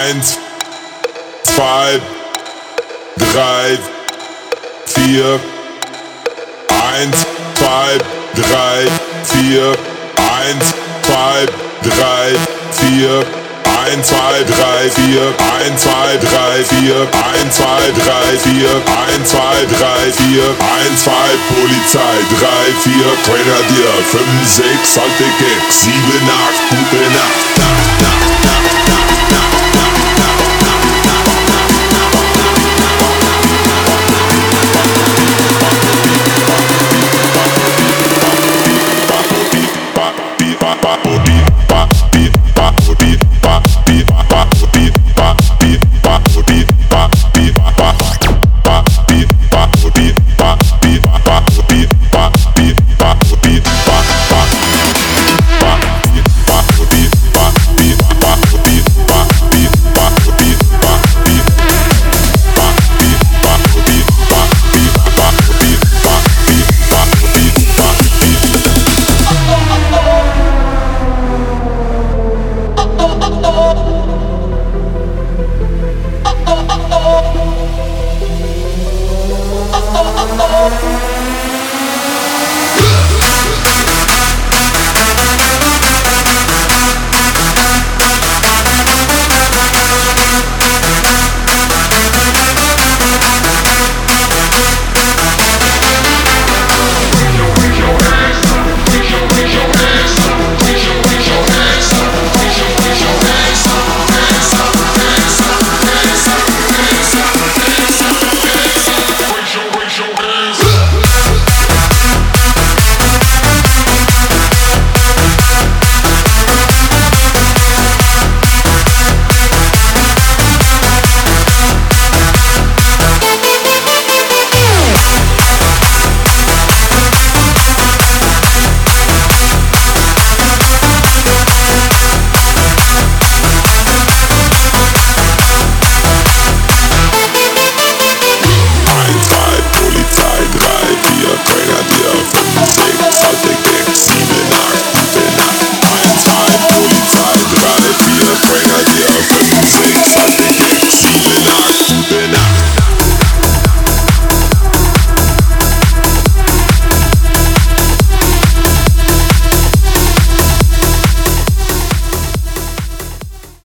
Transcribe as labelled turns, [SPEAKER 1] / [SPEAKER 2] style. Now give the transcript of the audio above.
[SPEAKER 1] 1, 2, 3, 4, 1, 2, 3, 4, 1, 2, 3, 4, 1, 2, 3, 4, 1, 2, 3, 4, 1, 2, 3, 4, 1, 2, 3, 4, 1, 2, Polizei, 3, 4, Grenadier, 5, 6, alte Gags, 7, 8, gute Nacht, Nacht, Nacht.